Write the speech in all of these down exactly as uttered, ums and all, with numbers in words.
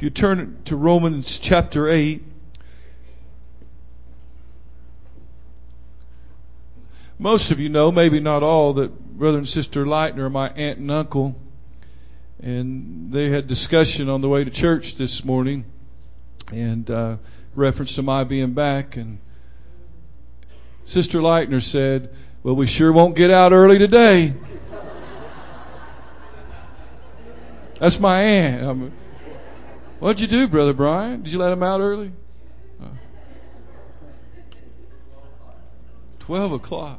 If you turn to Romans chapter eight, most of you know, maybe not all, that Brother and Sister Leitner are my aunt and uncle. And they had discussion on the way to church this morning, and uh, reference to my being back. And Sister Leitner said, "Well, we sure won't get out early today." That's my aunt. I'm, What'd you do, Brother Brian? Did you let him out early? Uh, Twelve o'clock.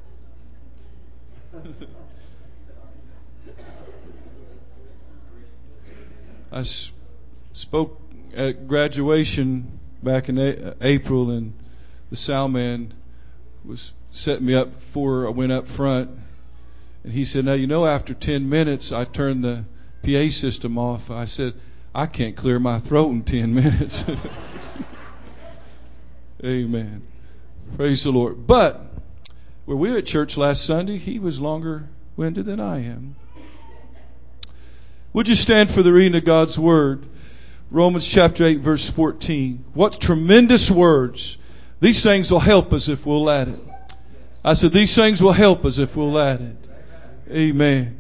I s- spoke at graduation back in a- April, and the sound man was setting me up before I went up front. And he said, "Now, you know, after ten minutes, I turned the P A system off." I said, "I can't clear my throat in ten minutes. Amen. Praise the Lord. But where we were at church last Sunday, he was longer winded than I am. Would you stand for the reading of God's Word? Romans chapter eight, verse fourteen. What tremendous words. These things will help us if we'll let it. I said, these things will help us if we'll let it. Amen.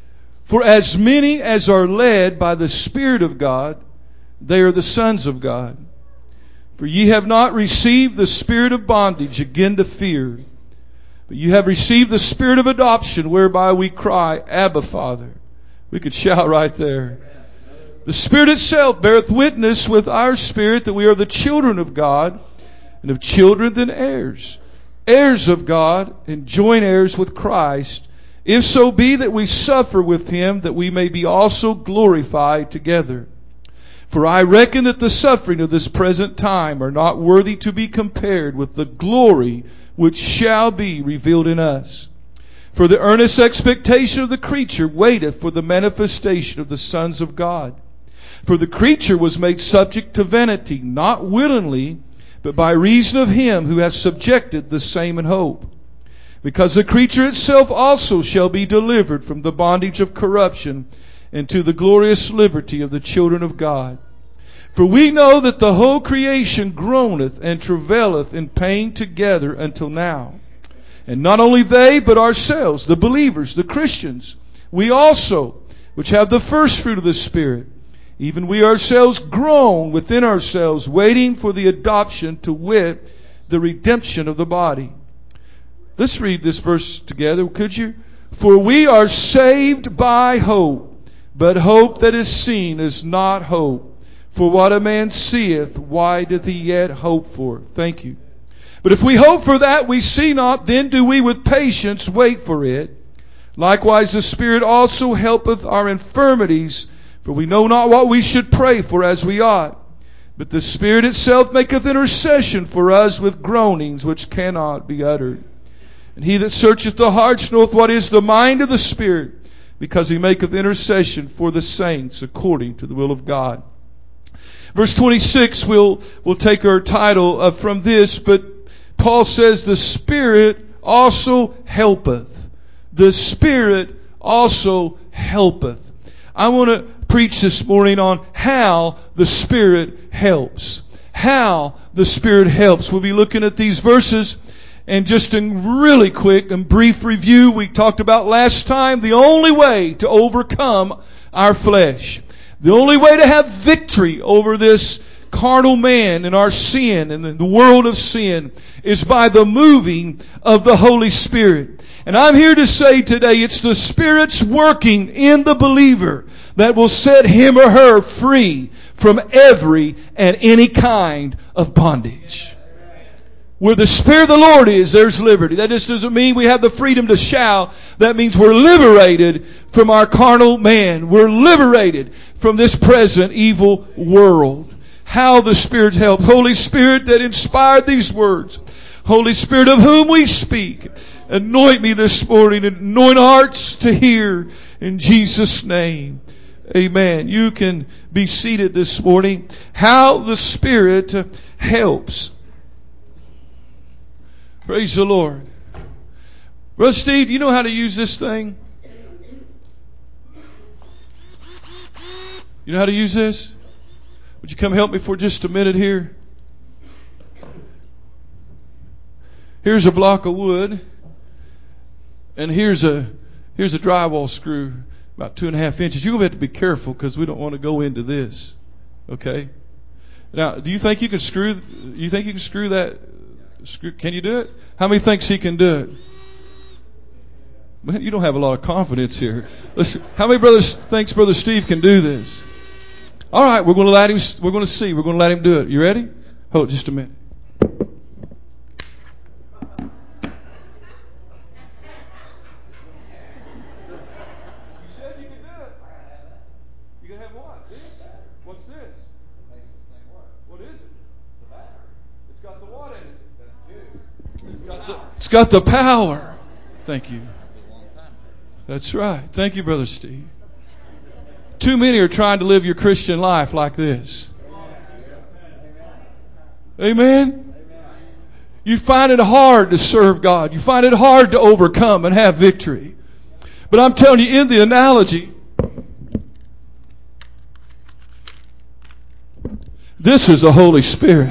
For as many as are led by the Spirit of God, they are the sons of God. For ye have not received the spirit of bondage again to fear, but you have received the spirit of adoption, whereby we cry, Abba, Father. We could shout right there. The Spirit itself beareth witness with our spirit that we are the children of God, and of children then heirs, heirs of God, and joint heirs with Christ, if so be that we suffer with Him, that we may be also glorified together. For I reckon that the suffering of this present time are not worthy to be compared with the glory which shall be revealed in us. For the earnest expectation of the creature waiteth for the manifestation of the sons of God. For the creature was made subject to vanity, not willingly, but by reason of Him who has subjected the same in hope. Because the creature itself also shall be delivered from the bondage of corruption into the glorious liberty of the children of God. For we know that the whole creation groaneth and travaileth in pain together until now. And not only they, but ourselves, the believers, the Christians, we also, which have the first fruit of the Spirit, even we ourselves groan within ourselves, waiting for the adoption, to wit, the redemption of the body. Let's read this verse together, could you? For we are saved by hope, but hope that is seen is not hope. For what a man seeth, why doth he yet hope for? Thank you. But if we hope for that we see not, then do we with patience wait for it. Likewise the Spirit also helpeth our infirmities, for we know not what we should pray for as we ought. But the Spirit itself maketh intercession for us with groanings which cannot be uttered. And He that searcheth the hearts knoweth what is the mind of the Spirit, because He maketh intercession for the saints according to the will of God. Verse twenty-six, we'll, we'll take our title uh, from this, but Paul says, the Spirit also helpeth. The Spirit also helpeth. I want to preach this morning on how the Spirit helps. How the Spirit helps. We'll be looking at these verses. And just in really quick and brief review, we talked about last time the only way to overcome our flesh, the only way to have victory over this carnal man and our sin and the world of sin, is by the moving of the Holy Spirit. And I'm here to say today, it's the Spirit's working in the believer that will set him or her free from every and any kind of bondage. Where the Spirit of the Lord is, there's liberty. That just doesn't mean we have the freedom to shout. That means we're liberated from our carnal man. We're liberated from this present evil world. How the Spirit helps. Holy Spirit that inspired these words. Holy Spirit of whom we speak. Anoint me this morning and anoint hearts to hear in Jesus' name. Amen. You can be seated this morning. How the Spirit helps. Praise the Lord. Brother Steve, you know how to use this thing? You know how to use this? Would you come help me for just a minute here? Here's a block of wood, and here's a here's a drywall screw about two and a half inches. You're going to have to be careful because we don't want to go into this. Okay? Now, do you think you can screw? You think you can screw that? Screw, can you do it? How many thinks he can do it? Man, you don't have a lot of confidence here. Let's, how many brothers thinks Brother Steve can do this? All right, we're going to let him. We're going to see. We're going to let him do it. You ready? Hold just a minute. It's got the power. Thank you. That's right. Thank you, Brother Steve. Too many are trying to live your Christian life like this. Amen? You find it hard to serve God. You find it hard to overcome and have victory. But I'm telling you, in the analogy, this is the Holy Spirit.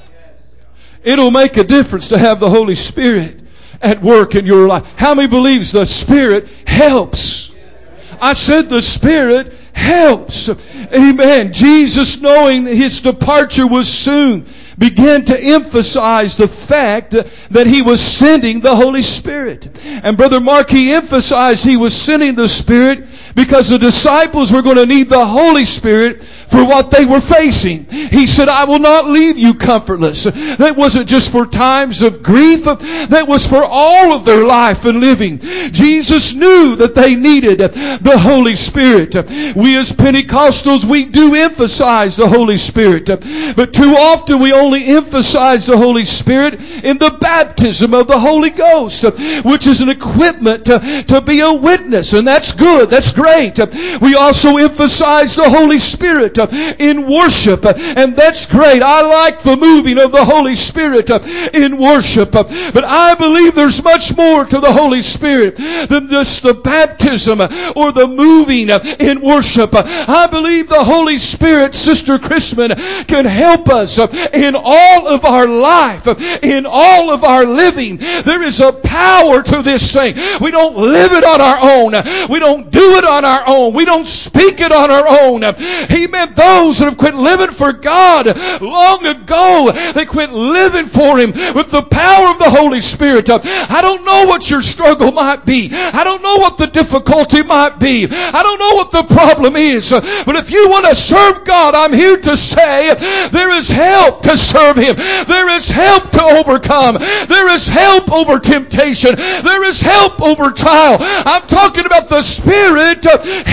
It'll make a difference to have the Holy Spirit at work in your life. How many believes the Spirit helps? I said the Spirit helps. Amen. Jesus, knowing his departure was soon, began to emphasize the fact that he was sending the Holy Spirit. And Brother Mark, he emphasized he was sending the Spirit because the disciples were going to need the Holy Spirit for what they were facing. He said, I will not leave you comfortless. That wasn't just for times of grief. That was for all of their life and living. Jesus knew that they needed the Holy Spirit. We as Pentecostals, we do emphasize the Holy Spirit. But too often we only emphasize the Holy Spirit in the baptism of the Holy Ghost, which is an equipment to, to be a witness. And that's good. That's great. We also emphasize the Holy Spirit in worship, and that's great. I like the moving of the Holy Spirit in worship, but I believe there's much more to the Holy Spirit than just the baptism or the moving in worship. I believe the Holy Spirit, Sister Christman, can help us in all of our life, in all of our living. There is a power to this thing. We don't live it on our own. We don't do it on our own. We don't speak it on our own. Amen. Those that have quit living for God long ago, they quit living for Him with the power of the Holy Spirit. I don't know what your struggle might be. I don't know what the difficulty might be. I don't know what the problem is. But if you want to serve God, I'm here to say there is help to serve Him. There is help to overcome. There is help over temptation. There is help over trial. I'm talking about the Spirit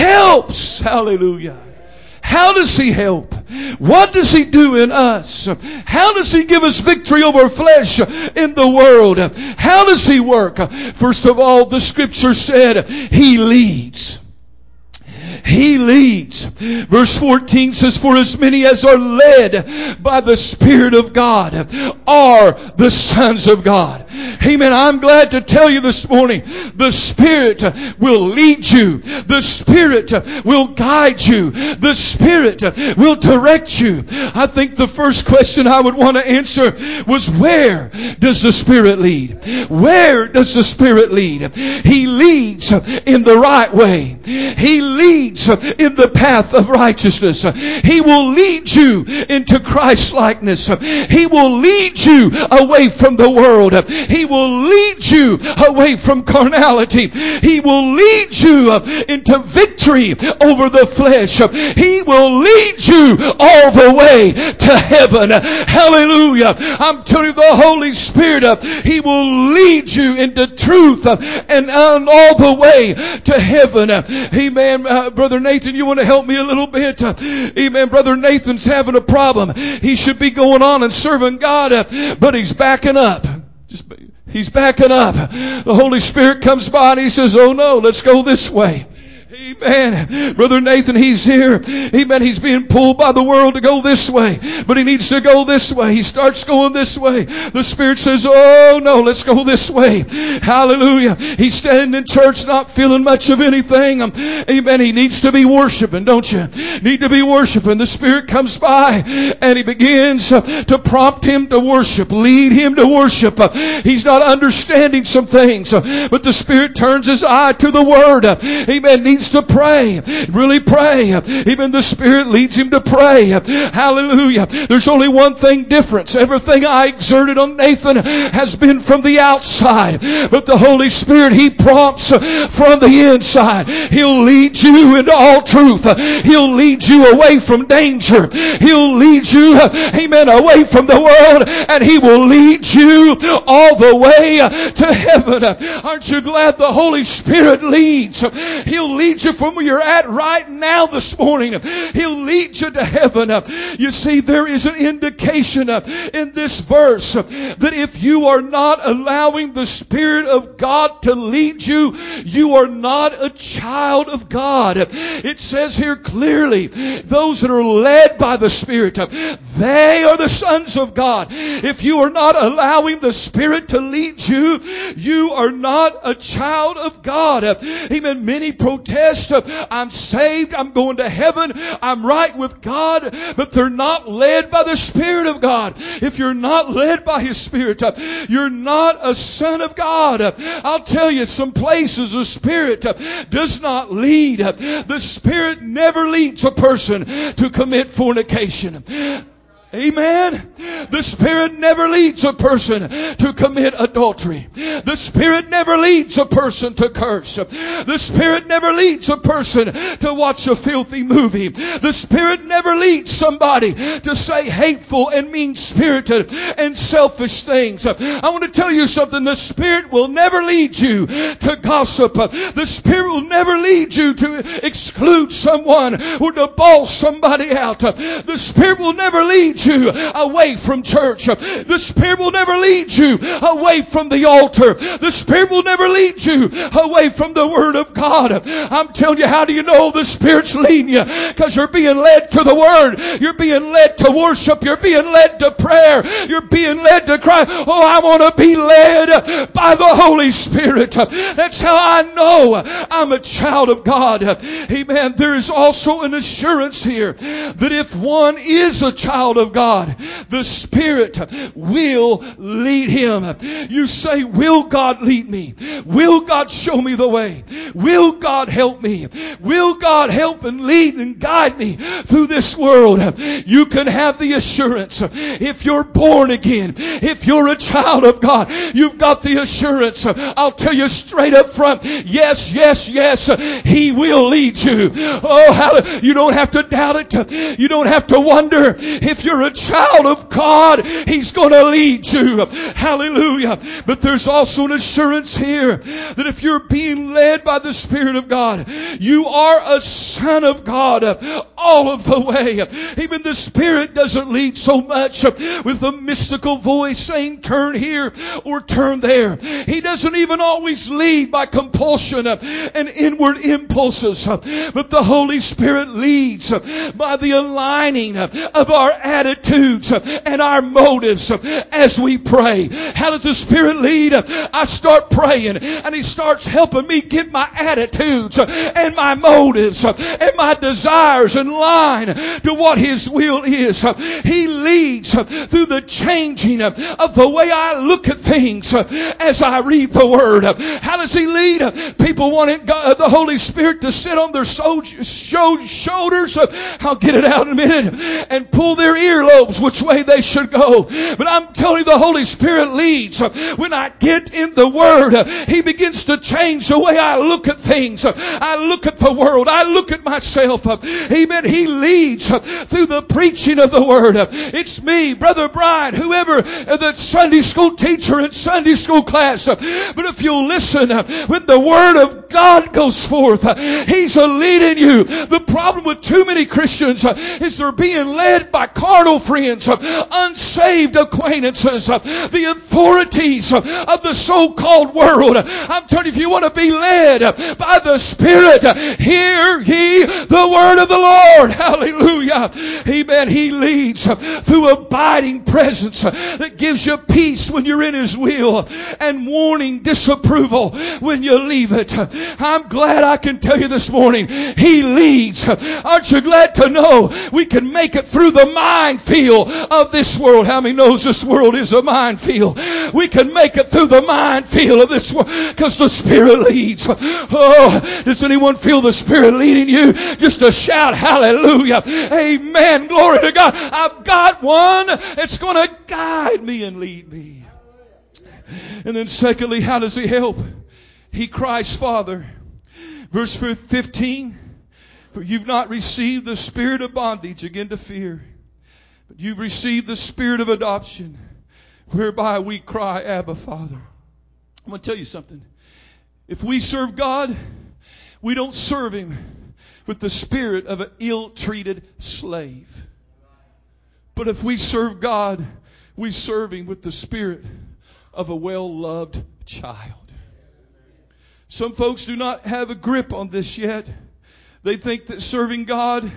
helps. Hallelujah. How does He help? What does He do in us? How does He give us victory over flesh in the world? How does He work? First of all, the Scripture said He leads. He leads. Verse fourteen says, for as many as are led by the Spirit of God are the sons of God. Amen. I'm glad to tell you this morning, the Spirit will lead you. The Spirit will guide you. The Spirit will direct you. I think the first question I would want to answer was, where does the Spirit lead? Where does the Spirit lead? He leads in the right way. He leads in the path of righteousness. He will lead you into Christ-likeness. He will lead you away from the world. He will lead you away from carnality. He will lead you into victory over the flesh. He will lead you all the way to heaven. Hallelujah. I'm telling you, the Holy Spirit, He will lead you into truth and on all the way to heaven. Amen. Uh, Brother Nathan, you want to help me a little bit? Uh, amen. Brother Nathan's having a problem. He should be going on and serving God, uh, but he's backing up. Just, he's backing up. The Holy Spirit comes by and He says, oh no, let's go this way. Amen. Brother Nathan, he's here. Amen. He's being pulled by the world to go this way, but he needs to go this way. He starts going this way. The Spirit says, oh no, let's go this way. Hallelujah. He's standing in church not feeling much of anything. Amen. He needs to be worshiping, don't you? Need to be worshiping. The Spirit comes by and he begins to prompt him to worship, lead him to worship. He's not understanding some things, but the Spirit turns his eye to the Word. Amen. Needs to pray. Really pray. Even the Spirit leads him to pray. Hallelujah. There's only one thing difference. Everything I exerted on Nathan has been from the outside. But the Holy Spirit, He prompts from the inside. He'll lead you into all truth. He'll lead you away from danger. He'll lead you, amen, away from the world. And He will lead you all the way to heaven. Aren't you glad the Holy Spirit leads? He'll lead you from where you're at right now this morning. He'll lead you to heaven. You see, there is an indication in this verse that if you are not allowing the Spirit of God to lead you, you are not a child of God. It says here clearly, those that are led by the Spirit, they are the sons of God. If you are not allowing the Spirit to lead you, you are not a child of God. Amen. Many protest, I'm saved, I'm going to heaven, I'm right with God, but they're not led by the Spirit of God. If you're not led by His Spirit, you're not a son of God. I'll tell you, some places the Spirit does not lead. The Spirit never leads a person to commit fornication. Amen. The Spirit never leads a person to commit adultery. The Spirit never leads a person to curse. The Spirit never leads a person to watch a filthy movie. The Spirit never leads somebody to say hateful and mean-spirited and selfish things. I want to tell you something. The Spirit will never lead you to gossip. The Spirit will never lead you to exclude someone or to bawl somebody out. The Spirit will never lead you away from church. The Spirit will never lead you away from the altar. The Spirit will never lead you away from the Word of God. I'm telling you, how do you know the Spirit's leading you? Because you're being led to the Word. You're being led to worship. You're being led to prayer. You're being led to cry. Oh, I want to be led by the Holy Spirit. That's how I know I'm a child of God. Amen. There is also an assurance here that if one is a child of God, the Spirit will lead him. You say, will God lead me? Will God show me the way? Will God help me? Will God help and lead and guide me through this world? You can have the assurance. If you're born again, if you're a child of God, you've got the assurance. I'll tell you straight up front, yes, yes, yes, He will lead you. Oh, hallelujah. You don't have to doubt it. You don't have to wonder. If you're a child of God, He's going to lead you. Hallelujah. But there's also an assurance here that if you're being led by the Spirit of God, you are a son of God all of the way. Even the Spirit doesn't lead so much with a mystical voice saying turn here or turn there. He doesn't even always lead by compulsion and inward impulses. But the Holy Spirit leads by the aligning of our attitudes and our motives as we pray. How does the Spirit lead? I start praying and He starts helping me get my attitudes and my motives and my desires in line to what His will is. He leads through the changing of the way I look at things as I read the Word. How does He lead? People want God, the Holy Spirit to sit on their shoulders, I'll get it out in a minute, and pull their earlobes which way they should go. But I'm telling you, the Holy Spirit leads. When I get in the Word, He begins to change the way I look at things. I look at the world. I look at myself. Amen. He leads through the preaching of the Word. It's me, Brother Brian, whoever, the Sunday school teacher in Sunday school class. But if you'll listen, when the Word of God goes forth, He's leading you. The problem with too many Christians is they're being led by carnal carnal friends, unsaved acquaintances, the authorities of the so-called world. I'm telling you, if you want to be led by the Spirit, hear ye the word of the Lord. Hallelujah. Amen. He leads through abiding presence that gives you peace when you're in His will and warning disapproval when you leave it. I'm glad I can tell you this morning, He leads. Aren't you glad to know we can make it through the minefield of this world? How many knows this world is a minefield? We can make it through the minefield of this world because the Spirit leads. Oh, does anyone feel the Spirit leading you? Just a shout, hallelujah. Amen. Glory to God. I've got one that's going to guide me and lead me. And then secondly, how does He help? He cries, Father. Verse fifteen, for you've not received the spirit of bondage again to fear, but you've received the spirit of adoption, whereby we cry, Abba, Father. I'm going to tell you something. If we serve God, we don't serve Him with the spirit of an ill-treated slave. But if we serve God, we serve Him with the spirit of a well-loved child. Some folks do not have a grip on this yet. They think that serving God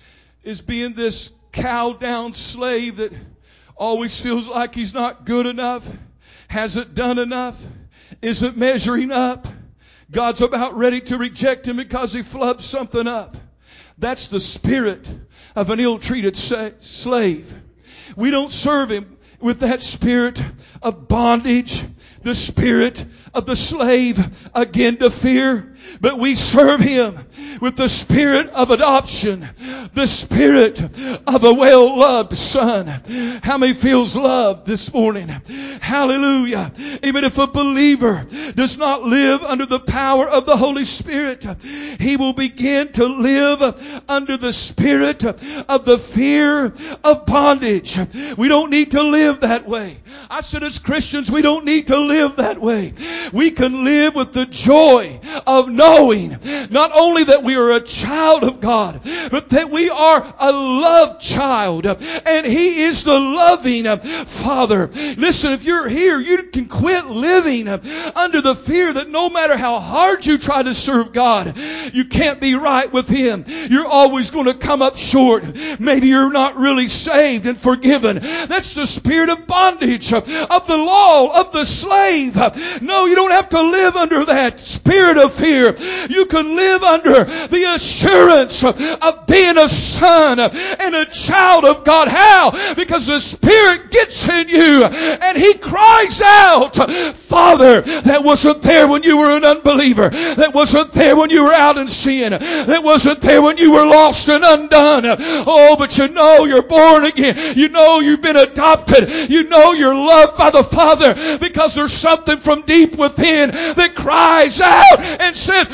is being this cow-down slave that always feels like he's not good enough, hasn't done enough, isn't measuring up. God's about ready to reject him because he flubbed something up. That's the spirit of an ill-treated sa- slave. We don't serve Him with that spirit of bondage, the spirit of the slave again to fear, but we serve Him with the spirit of adoption, the spirit of a well-loved son. How many feels loved this morning? Hallelujah. Even if a believer does not live under the power of the Holy Spirit, he will begin to live under the spirit of the fear of bondage. We don't need to live that way. I said as Christians, we don't need to live that way. We can live with the joy of knowing not only that we are a child of God, but that we are a loved child, and He is the loving Father. Listen, if you're here, you can quit living under the fear that no matter how hard you try to serve God, you can't be right with Him. You're always going to come up short. Maybe you're not really saved and forgiven. That's the spirit of bondage, of the law, of the slave. No, you don't have to live under that spirit of fear. You can live under the assurance of being a son and a child of God. How? Because the Spirit gets in you and He cries out, Father. That wasn't there when you were an unbeliever. That wasn't there when you were out in sin. That wasn't there when you were lost and undone. Oh, but you know you're born again. You know you've been adopted. You know you're loved by the Father because there's something from deep within that cries out and says,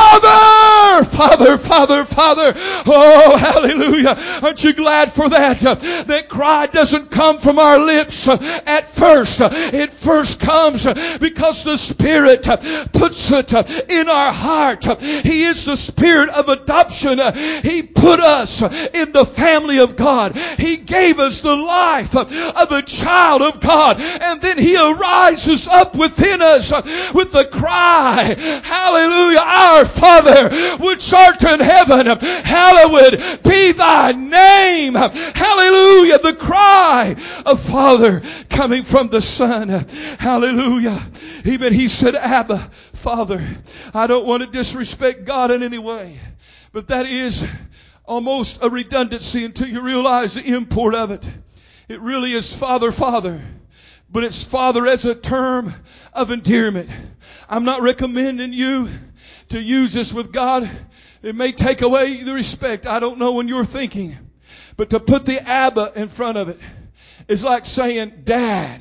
Father, Father, Father, Father. Oh, hallelujah. Aren't you glad for that? That cry doesn't come from our lips at first. It first comes because the Spirit puts it in our heart. He is the Spirit of adoption. He put us in the family of God. He gave us the life of a child of God. And then He arises up within us with the cry, hallelujah, our Father, which art in heaven, hallowed be Thy name. Hallelujah. The cry of Father coming from the Son. Hallelujah. Even He said, Abba, Father. I don't want to disrespect God in any way, but that is almost a redundancy until you realize the import of it. It really is Father, Father. But it's Father as a term of endearment. I'm not recommending you to use this with God. It may take away the respect. I don't know when you're thinking. But to put the Abba in front of it is like saying Dad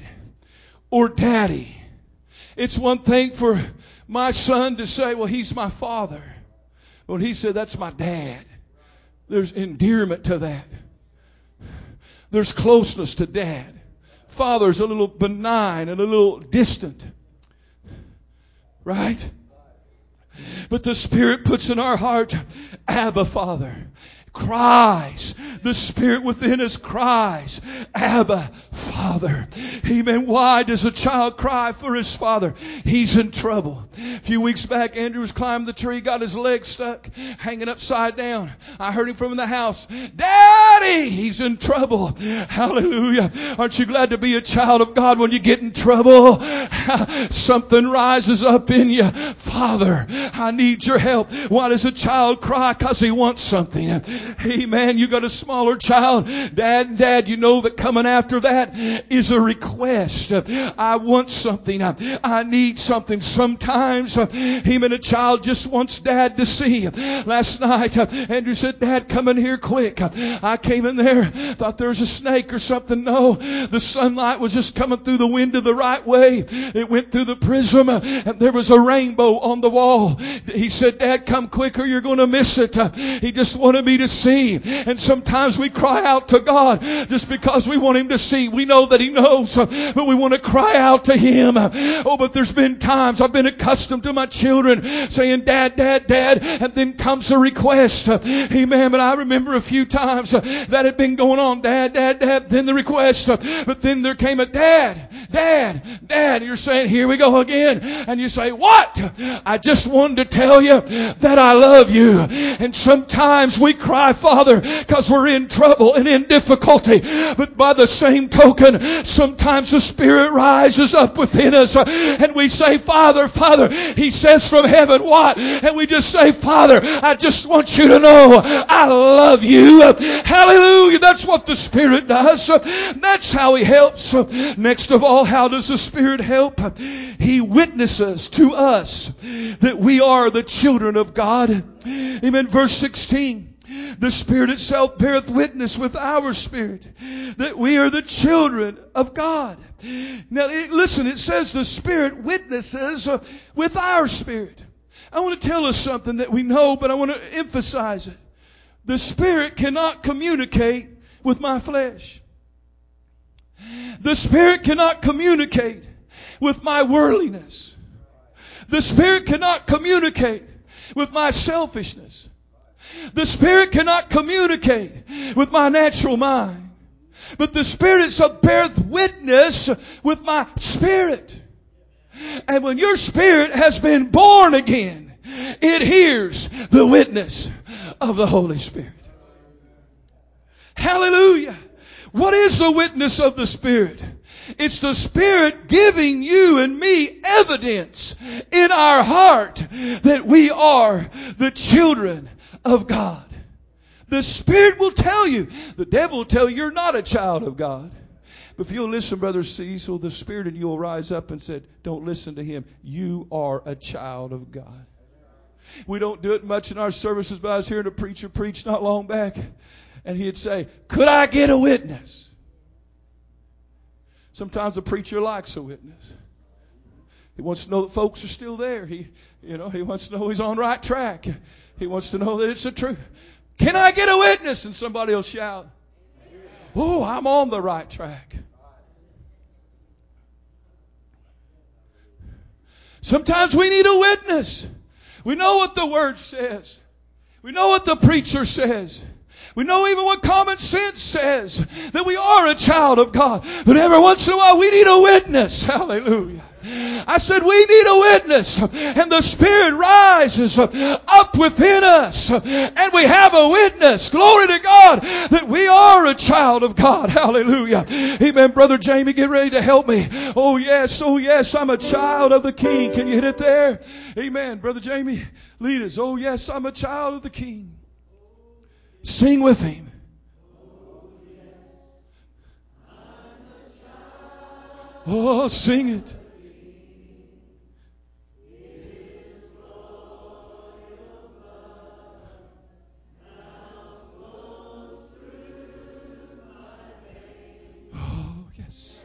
or Daddy. It's one thing for my son to say, well, he's my father. But he said, that's my dad. There's endearment to that. There's closeness to Dad. Father's a little benign and a little distant. Right? But the Spirit puts in our heart, Abba, Father. cries. The Spirit within us cries, Abba, Father. Amen. Why does a child cry for his father? He's in trouble. A few weeks back, Andrew was climbing the tree, got his leg stuck, hanging upside down. I heard him from the house. Daddy, he's in trouble. Hallelujah. Aren't you glad to be a child of God when you get in trouble? Something rises up in you. Father, I need your help. Why does a child cry? Because he wants something. Amen. You got a smaller child. Dad, Dad, you know that coming after that is a request. I want something. I need something. Sometimes, amen, a child just wants Dad to see. Last night, Andrew said, Dad, come in here quick. I came in there, thought there was a snake or something. No, the sunlight was just coming through the window the right way. It went through the prism, and there was a rainbow on the wall. He said, Dad, come quicker, you're going to miss it. He just wanted me to see. And sometimes we cry out to God just because we want Him to see. We know that He knows, but we want to cry out to Him. Oh, but there's been times I've been accustomed to my children saying, Dad, Dad, Dad, and then comes a request. Amen. But I remember a few times that had been going on, Dad, Dad, Dad, then the request. But then there came a Dad, Dad, Dad. And you're saying, here we go again. And you say, what? I just wanted to tell you that I love you. And sometimes we cry, Father, because we're in trouble and in difficulty. But by the same token, sometimes the Spirit rises up within us and we say, Father, Father. He says from heaven, what? And we just say, Father, I just want you to know I love you. Hallelujah. That's what the Spirit does. That's how He helps. Next of all, how does the Spirit help? He witnesses to us that we are the children of God. Amen. Verse sixteen. The Spirit itself beareth witness with our spirit that we are the children of God. Now, it, listen, it says the Spirit witnesses uh, with our spirit. I want to tell us something that we know, but I want to emphasize it. The Spirit cannot communicate with my flesh. The Spirit cannot communicate with my worldliness. The Spirit cannot communicate with my selfishness. The Spirit cannot communicate with my natural mind. But the Spirit shall bear witness with my spirit. And when your spirit has been born again, it hears the witness of the Holy Spirit. Hallelujah. What is the witness of the Spirit? It's the Spirit giving you and me evidence in our heart that we are the children of God. The Spirit will tell you. The devil will tell you you're not a child of God. But if you'll listen, Brother Cecil, the Spirit in you will rise up and say, don't listen to him. You are a child of God. We don't do it much in our services, but I was hearing a preacher preach not long back. And he'd say, could I get a witness? Sometimes a preacher likes a witness. He wants to know that folks are still there. He, you know, he wants to know he's on the right track. He wants to know that it's the truth. Can I get a witness? And somebody will shout, oh, I'm on the right track. Sometimes we need a witness. We know what the Word says. We know what the preacher says. We know even what common sense says, that we are a child of God. But every once in a while we need a witness. Hallelujah. I said we need a witness. And the Spirit rises up within us. And we have a witness. Glory to God that we are a child of God. Hallelujah. Amen. Brother Jamie, get ready to help me. Oh yes, oh yes, I'm a child of the King. Can you hit it there? Amen. Brother Jamie, lead us. Oh yes, I'm a child of the King. Sing with him. Oh, sing it. Oh, yes.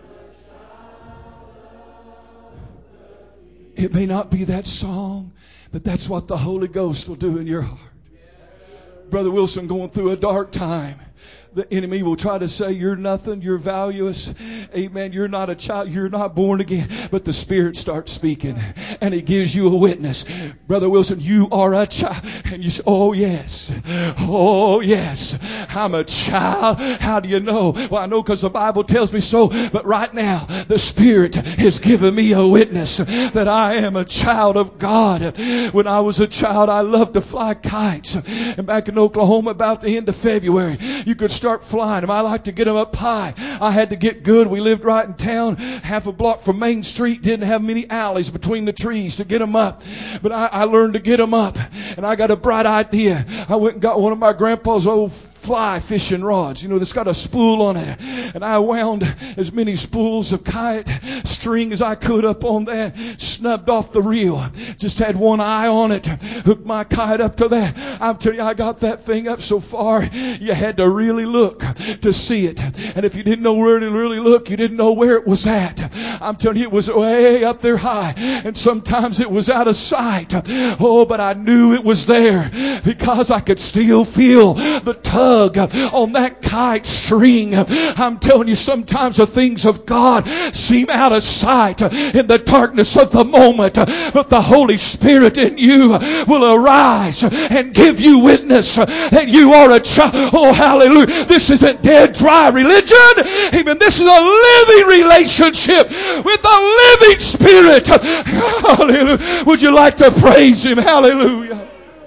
It may not be that song, But that's what the Holy Ghost will do in your heart. Brother Wilson going through a dark time. The enemy will try to say you're nothing, you're valueless. Amen. You're not a child, you're not born again. But the Spirit starts speaking and He gives you a witness. Brother Wilson, you are a child. And you say, oh yes. Oh yes. I'm a child. How do you know? Well, I know because the Bible tells me so. But right now, the Spirit has given me a witness that I am a child of God. When I was a child, I loved to fly kites. And back in Oklahoma, about the end of February, you could start flying them. I like to get them up high. I had to get good. We lived right in town, half a block from Main Street. Didn't have many alleys between the trees to get them up. But I, I learned to get them up. And I got a bright idea. I went and got one of my grandpa's old fly fishing rods, you know, that's got a spool on it. And I wound as many spools of kite string as I could up on that, snubbed off the reel, just had one eye on it, hooked my kite up to that. I'm telling you, I got that thing up so far, you had to really look to see it. And if you didn't know where to really look, you didn't know where it was at. I'm telling you, it was way up there high. And sometimes it was out of sight. Oh, but I knew it was there because I could still feel the tug on that kite string. I'm telling you, sometimes the things of God seem out of sight in the darkness of the moment, but the Holy Spirit in you will arise and give you witness that you are a child. Oh, hallelujah. This isn't dead, dry religion. Amen. This is a living relationship with the living Spirit. Hallelujah. Would you like to praise Him? Hallelujah.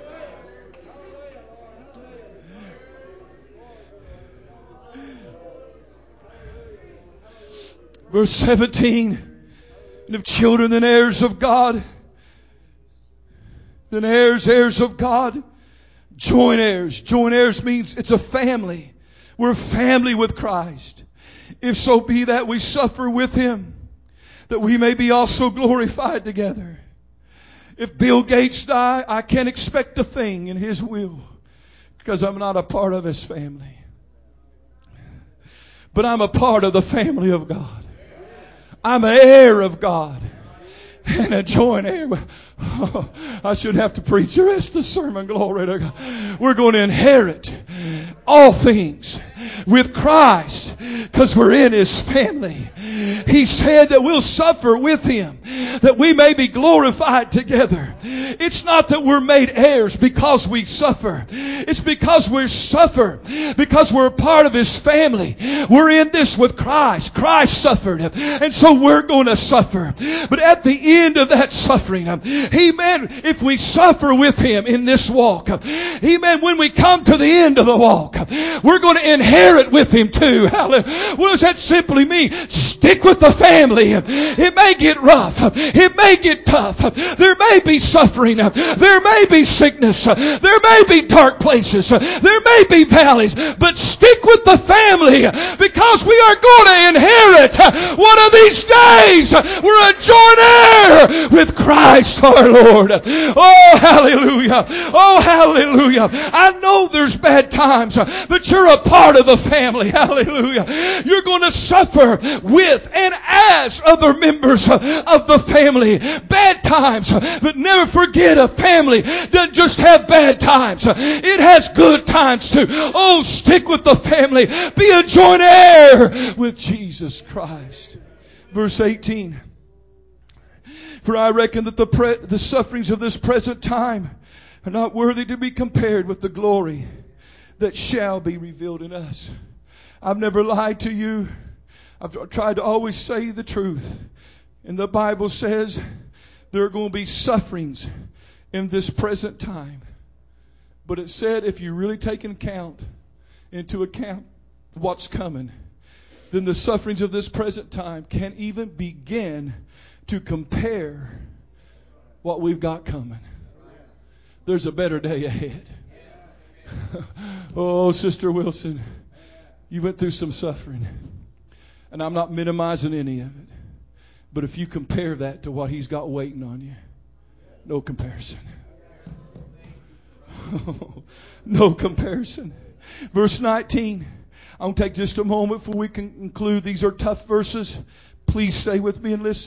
Verse seventeen, and if children then heirs of God, then heirs, heirs of God, joint heirs. Joint heirs means it's a family. We're a family with Christ. If so be that we suffer with Him, that we may be also glorified together. If Bill Gates die, I can't expect a thing in His will because I'm not a part of His family. But I'm a part of the family of God. I'm an heir of God and a joint heir. Oh, I shouldn't have to preach the rest of the sermon. Glory to God. We're going to inherit all things with Christ because we're in His family. He said that we'll suffer with Him, that we may be glorified together. It's not that we're made heirs because we suffer. It's because we suffer because we're a part of His family. We're in this with Christ. Christ suffered, and so we're going to suffer. But at the end of that suffering, amen, if we suffer with Him in this walk, amen, when we come to the end of the walk, we're going to inherit with Him too. Hallelujah. What does that simply mean? Stick with the family. It may get rough. It may get tough. There may be suffering. There may be sickness. There may be dark places. There may be valleys. But stick with the family because we are going to inherit one of these days. We're a joint heir with Christ our Lord. Oh, hallelujah. Oh, hallelujah. I know there's bad times, but you're a part of the family. Hallelujah. You're going to suffer with and as other members of the family. Bad times, but never forget a family doesn't just have bad times. It has good times too. Oh, stick with the family. Be a joint heir with Jesus Christ. Verse eighteen. For I reckon that the pre- the sufferings of this present time are not worthy to be compared with the glory that shall be revealed in us. I've never lied to you. I've tried to always say the truth. And the Bible says there are going to be sufferings in this present time. But it said if you really take account, into account what's coming, then the sufferings of this present time can't even begin to compare what we've got coming. There's a better day ahead. Oh, Sister Wilson, you went through some suffering. And I'm not minimizing any of it. But if you compare that to what He's got waiting on you, no comparison. No comparison. Verse nineteen. I'm going to take just a moment before we can conclude. These are tough verses. Please stay with me and listen.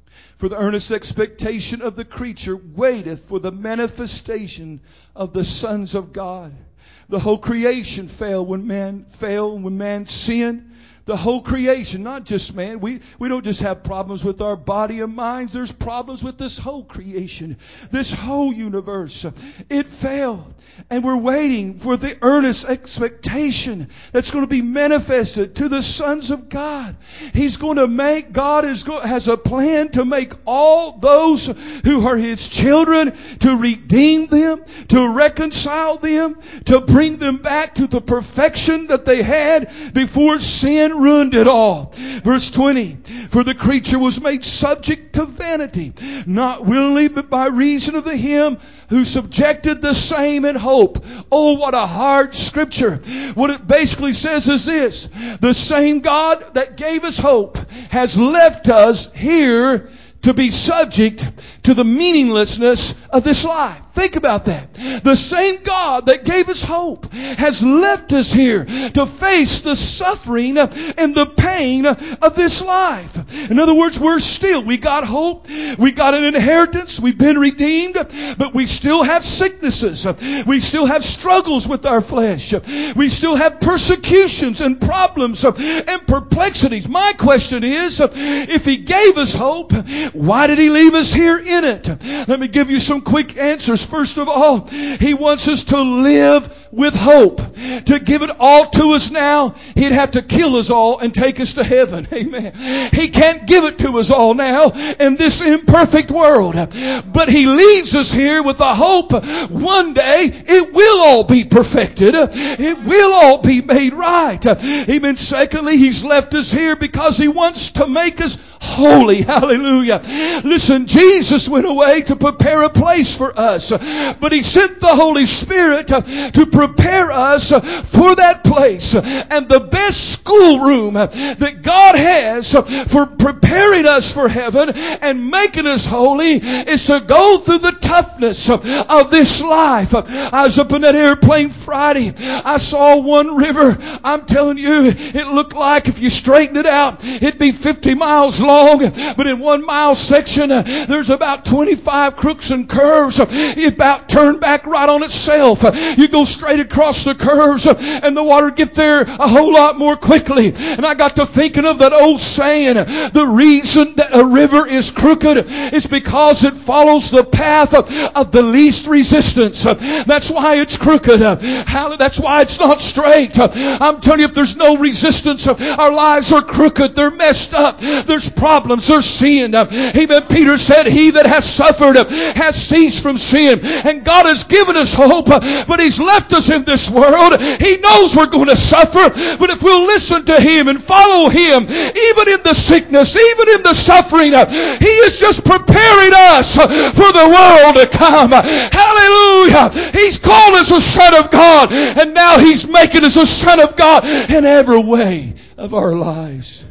For the earnest expectation of the creature waiteth for the manifestation of the sons of God. The whole creation fell when man fell, when man sinned. The whole creation, not just man. We, we don't just have problems with our body and minds. There's problems with this whole creation, this whole universe. It fell. And we're waiting for the earnest expectation that's going to be manifested to the sons of God. He's going to make, God is go, has a plan to make all those who are His children, to redeem them, to reconcile them, to bring them back to the perfection that they had before sin ruined it all. Verse twenty, for the creature was made subject to vanity, not willingly, but by reason of the Him who subjected the same in hope. Oh, what a hard scripture. What it basically says is this: the same God that gave us hope has left us here to be subject to the meaninglessness of this life. Think about that. The same God that gave us hope has left us here to face the suffering and the pain of this life. In other words, we're still, we got hope, we got an inheritance, we've been redeemed, but we still have sicknesses. We still have struggles with our flesh. We still have persecutions and problems and perplexities. My question is, if He gave us hope, why did He leave us here in it? Let me give you some quick answers. First of all, He wants us to live with hope. To give it all to us now, He'd have to kill us all and take us to heaven. Amen. He can't give it to us all now in this imperfect world. But He leaves us here with the hope one day it will all be perfected. It will all be made right. Amen. Secondly, He's left us here because He wants to make us holy. Hallelujah. Listen, Jesus went away to prepare a place for us. But He sent the Holy Spirit to prepare us for that place. And the best schoolroom that God has for preparing us for heaven and making us holy is to go through the toughness of this life. I was up in that airplane Friday. I saw one river. I'm telling you, it looked like if you straighten it out, it'd be fifty miles long. But in one mile section, there's about twenty-five crooks and curves. It about turned back right on itself. You go straight across the curves and the water get there a whole lot more quickly. And I got to thinking of that old saying, the reason that a river is crooked is because it follows the path of, of the least resistance. That's why it's crooked. That's why it's not straight. I'm telling you, if there's no resistance, our lives are crooked. They're messed up. There's problems. There's sin. Amen. Peter said, he that has suffered has ceased from sin. And God has given us hope, but He's left us in this world. He knows we're going to suffer, but if we'll listen to Him and follow Him, even in the sickness, even in the suffering, He is just preparing us for the world to come. Hallelujah. He's called us a son of God, and now He's making us a son of God in every way of our lives.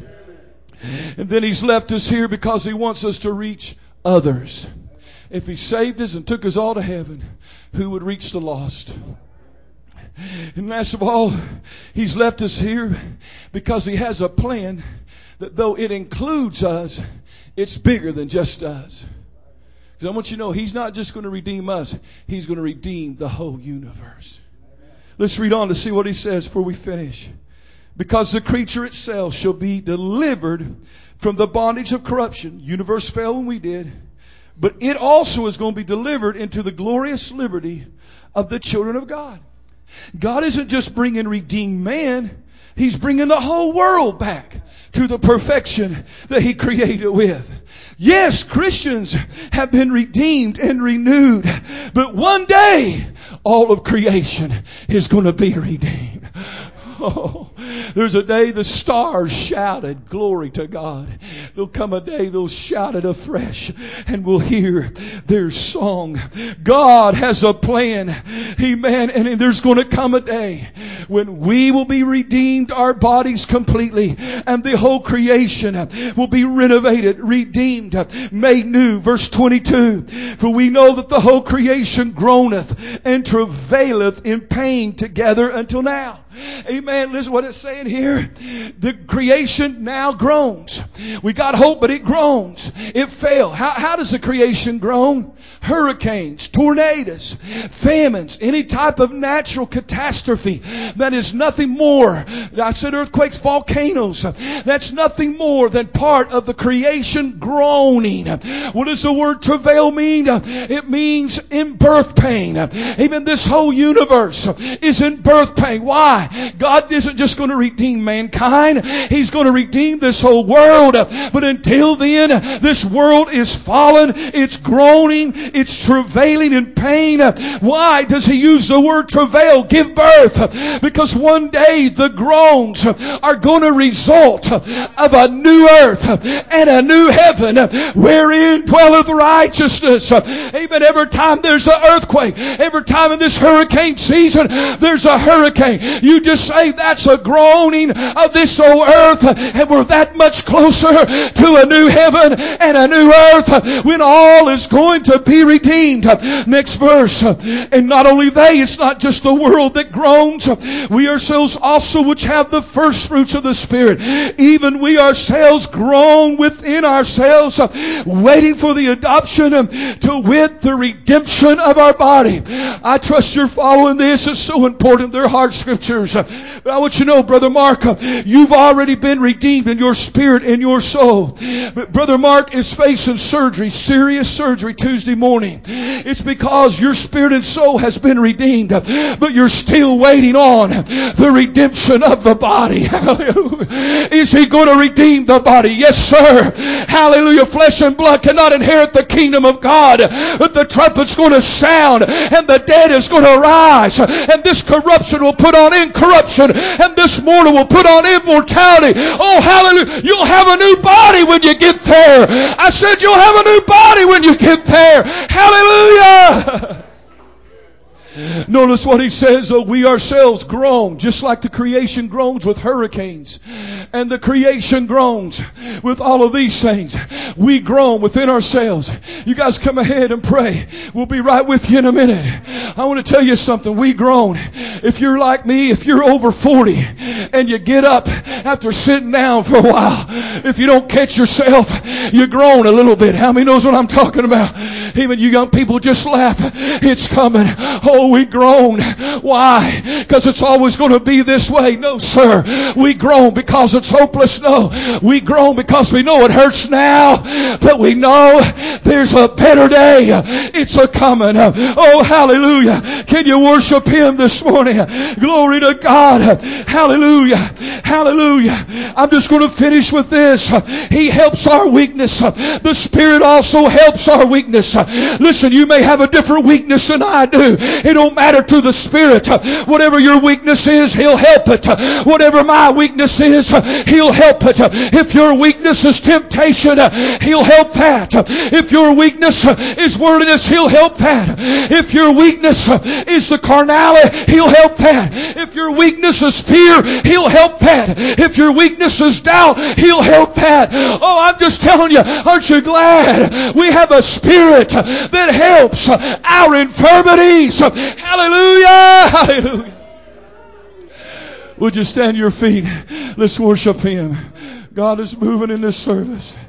And then He's left us here because He wants us to reach others. If He saved us and took us all to heaven, who would reach the lost? And last of all, He's left us here because He has a plan that though it includes us, it's bigger than just us. Because I want you to know, He's not just going to redeem us. He's going to redeem the whole universe. Let's read on to see what He says before we finish. Because the creature itself shall be delivered from the bondage of corruption. Universe fell when we did. But it also is going to be delivered into the glorious liberty of the children of God. God isn't just bringing redeemed man. He's bringing the whole world back to the perfection that He created with. Yes, Christians have been redeemed and renewed. But one day, all of creation is going to be redeemed. Oh, there's a day the stars shouted, glory to God. There'll come a day they'll shout it afresh and we'll hear their song. God has a plan. Amen. And there's going to come a day when we will be redeemed, our bodies completely, and the whole creation will be renovated, redeemed, made new. Verse twenty-two, for we know that the whole creation groaneth and travaileth in pain together until now. Amen. Listen what it's saying here. The creation now groans. We got hope, but it groans. It failed. How, how does the creation groan? Hurricanes, tornadoes, famines, any type of natural catastrophe that is nothing more. I said earthquakes, volcanoes. That's nothing more than part of the creation groaning. What does the word travail mean? It means in birth pain. Even this whole universe is in birth pain. Why? God isn't just going to redeem mankind. He's going to redeem this whole world. But until then, this world is fallen. It's groaning. It's travailing in pain. Why does he use the word travail? Give birth. Because one day the groans are going to result of a new earth and a new heaven wherein dwelleth righteousness. Amen. Every time there's an earthquake, every time in this hurricane season there's a hurricane, you just say that's a groaning of this old earth, and we're that much closer to a new heaven and a new earth when all is going to be redeemed. Next verse. And not only they, it's not just the world that groans. We ourselves also, which have the first fruits of the Spirit, even we ourselves groan within ourselves, waiting for the adoption, to wit the redemption of our body. I trust you're following this. It's so important. They're hard scriptures. But I want you to know, Brother Mark, you've already been redeemed in your spirit and your soul. But Brother Mark is facing surgery, serious surgery Tuesday morning. It's because your spirit and soul has been redeemed, but you're still waiting on the redemption of the body. Hallelujah. Is he going to redeem the body? Yes, sir. Hallelujah. Flesh and blood cannot inherit the kingdom of God, but the trumpet's going to sound and the dead is going to rise, and this corruption will put on incorruption, and this mortal will put on immortality. Oh, hallelujah. You'll have a new body when you get there. I said you'll have a new body when you get there. Hallelujah. Notice what he says, oh, we ourselves groan, just like the creation groans with hurricanes, and the creation groans with all of these things. We groan within ourselves. You guys come ahead and pray. We'll be right with you in a minute. I want to tell you something. We groan. If you're like me, if you're over forty and you get up after sitting down for a while, if you don't catch yourself, you groan a little bit. How many knows what I'm talking about? Even you young people just laugh. It's coming. Oh, we groan. Why? Because it's always going to be this way. No, sir. We groan because it's hopeless. No. We groan because we know it hurts now, but we know there's a better day. It's a coming. Oh, hallelujah. Can you worship him this morning? Glory to God. Hallelujah. Hallelujah. I'm just going to finish with this. He helps our weakness. The Spirit also helps our weakness. Listen, you may have a different weakness than I do. It don't matter to the Spirit. Whatever your weakness is, He'll help it. Whatever my weakness is, He'll help it. If your weakness is temptation, He'll help that. If your weakness is worldliness, He'll help that. If your weakness is the carnality, He'll help that. If your weakness is fear, He'll help that. If your weakness is doubt, He'll help that. Oh, I'm just telling you, aren't you glad we have a Spirit that helps our infirmities? Hallelujah! Hallelujah! Would you stand to your feet? Let's worship Him. God is moving in this service.